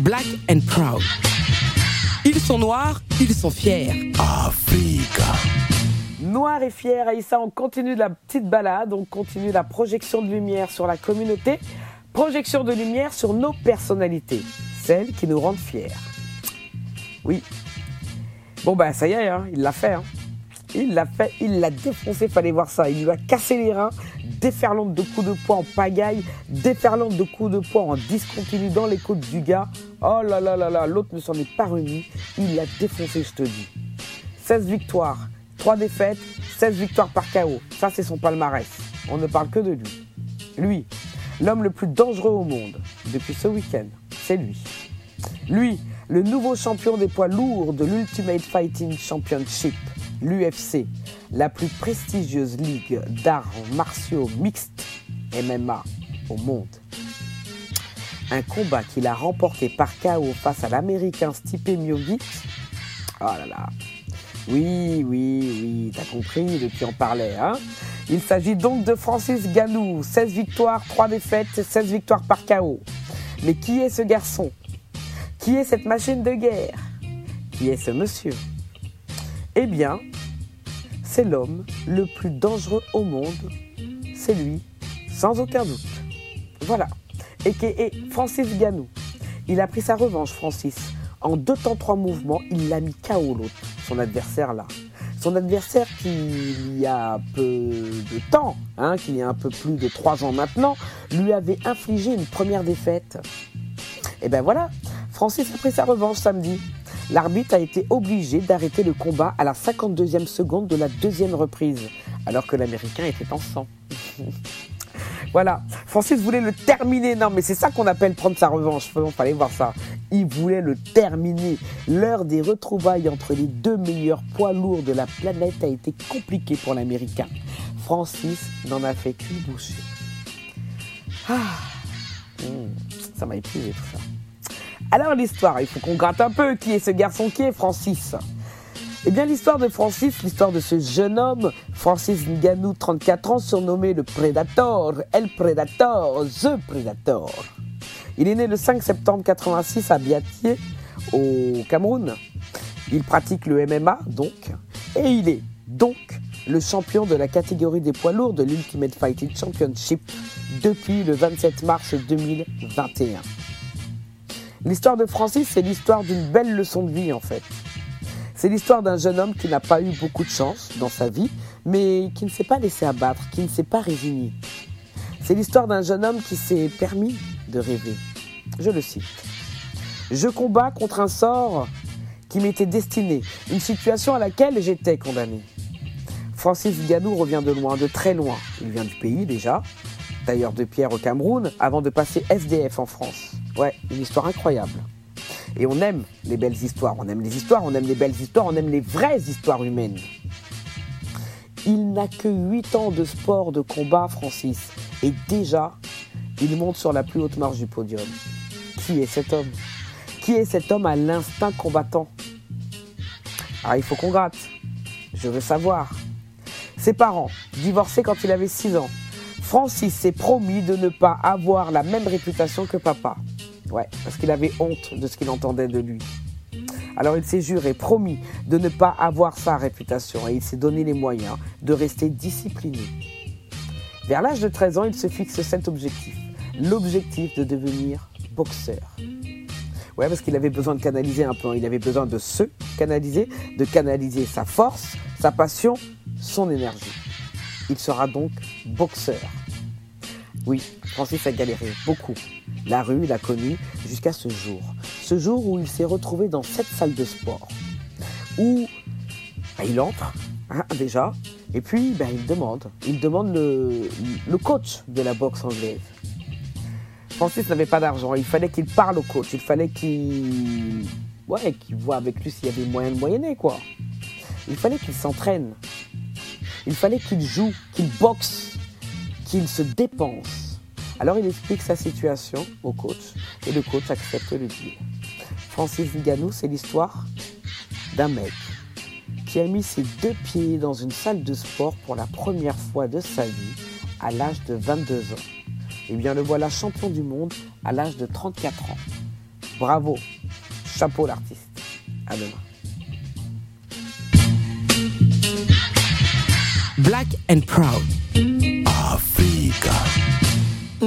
Black and proud. Ils sont noirs, ils sont fiers. Africa. Noir et fier, Aïssa, on continue la petite balade, on continue la projection de lumière sur la communauté, projection de lumière sur nos personnalités, celles qui nous rendent fiers. Oui. Bon bah ça y est, hein, il l'a fait. Hein. Il l'a fait, il l'a défoncé, fallait voir ça. Il lui a cassé les reins, déferlante de coups de poing en pagaille, déferlante de coups de poing en discontinu dans les côtes du gars. Oh là là là là, l'autre ne s'en est pas remis. Il l'a défoncé, je te dis. 16 victoires, 3 défaites, 16 victoires par KO. Ça, c'est son palmarès. On ne parle que de lui. Lui, l'homme le plus dangereux au monde depuis ce week-end, c'est lui. Lui, le nouveau champion des poids lourds de l'Ultimate Fighting Championship, l'UFC, la plus prestigieuse ligue d'arts martiaux mixtes MMA au monde. Un combat qu'il a remporté par KO face à l'Américain Stipe Miocic. Oh là là. Oui, t'as compris de qui on parlait, hein? Il s'agit donc de Francis Ngannou, 16 victoires, 3 défaites, 16 victoires par KO. Mais qui est ce garçon? Qui est cette machine de guerre? Qui est ce monsieur? Eh bien, c'est l'homme le plus dangereux au monde. C'est lui, sans aucun doute. Voilà. Et qui est Francis Ngannou. Il a pris sa revanche, Francis. En 2 temps 3 mouvements, il l'a mis KO l'autre, son adversaire là. Son adversaire qui, il y a peu de temps, qu'il y a un peu plus de 3 ans maintenant, lui avait infligé une première défaite. Et ben voilà, Francis a pris sa revanche samedi. L'arbitre a été obligé d'arrêter le combat à la 52e seconde de la 2e reprise, alors que l'Américain était en sang. Voilà, Francis voulait le terminer. Non, mais c'est ça qu'on appelle prendre sa revanche. Il fallait voir ça. Il voulait le terminer. L'heure des retrouvailles entre les 2 meilleurs poids lourds de la planète a été compliquée pour l'Américain. Francis n'en a fait qu'une bouchée. Ça m'a épuisé tout ça. Alors l'histoire, il faut qu'on gratte un peu. Qui est ce garçon? Qui est Francis? Eh bien l'histoire de Francis, l'histoire de ce jeune homme, Francis Ngannou, 34 ans, surnommé le Predator, El Predator, The Predator. Il est né le 5 septembre 86 à Biatier, au Cameroun. Il pratique le MMA, donc, et il est donc le champion de la catégorie des poids lourds de l'Ultimate Fighting Championship depuis le 27 mars 2021. L'histoire de Francis, c'est l'histoire d'une belle leçon de vie en fait. C'est l'histoire d'un jeune homme qui n'a pas eu beaucoup de chance dans sa vie, mais qui ne s'est pas laissé abattre, qui ne s'est pas résigné. C'est l'histoire d'un jeune homme qui s'est permis de rêver. Je le cite. « Je combats contre un sort qui m'était destiné, une situation à laquelle j'étais condamné. » Francis Ngannou revient de loin, de très loin. Il vient du pays déjà, tailleur de pierre au Cameroun, avant de passer SDF en France. Ouais, une histoire incroyable. Et on aime les belles histoires, on aime les histoires, on aime les belles histoires, on aime les vraies histoires humaines. Il n'a que 8 ans de sport de combat, Francis, et déjà, il monte sur la plus haute marche du podium. Qui est cet homme? Qui est cet homme à l'instinct combattant? Ah, il faut qu'on gratte. Je veux savoir. Ses parents, divorcés quand il avait 6 ans. Francis s'est promis de ne pas avoir la même réputation que papa. Ouais, parce qu'il avait honte de ce qu'il entendait de lui. Alors il s'est juré, promis de ne pas avoir sa réputation et il s'est donné les moyens de rester discipliné. Vers l'âge de 13 ans, il se fixe cet objectif. L'objectif de devenir boxeur. Ouais, parce qu'il avait besoin de canaliser un peu. Il avait besoin de se canaliser, de canaliser sa force, sa passion, son énergie. Il sera donc boxeur. Oui, Francis a galéré, beaucoup. La rue l'a connu jusqu'à ce jour. Ce jour où il s'est retrouvé dans cette salle de sport. Où il entre, déjà, et puis il demande. Il demande le coach de la boxe anglaise. Francis n'avait pas d'argent, il fallait qu'il parle au coach, il fallait qu'il voit avec lui s'il y avait moyen de moyenner, quoi. Il fallait qu'il s'entraîne. Il fallait qu'il joue, qu'il boxe, qu'il se dépense. Alors il explique sa situation au coach et le coach accepte le deal. Francis Ngannou, c'est l'histoire d'un mec qui a mis ses 2 pieds dans une salle de sport pour la première fois de sa vie à l'âge de 22 ans. Eh bien le voilà champion du monde à l'âge de 34 ans. Bravo. Chapeau l'artiste. À demain. Black and Proud.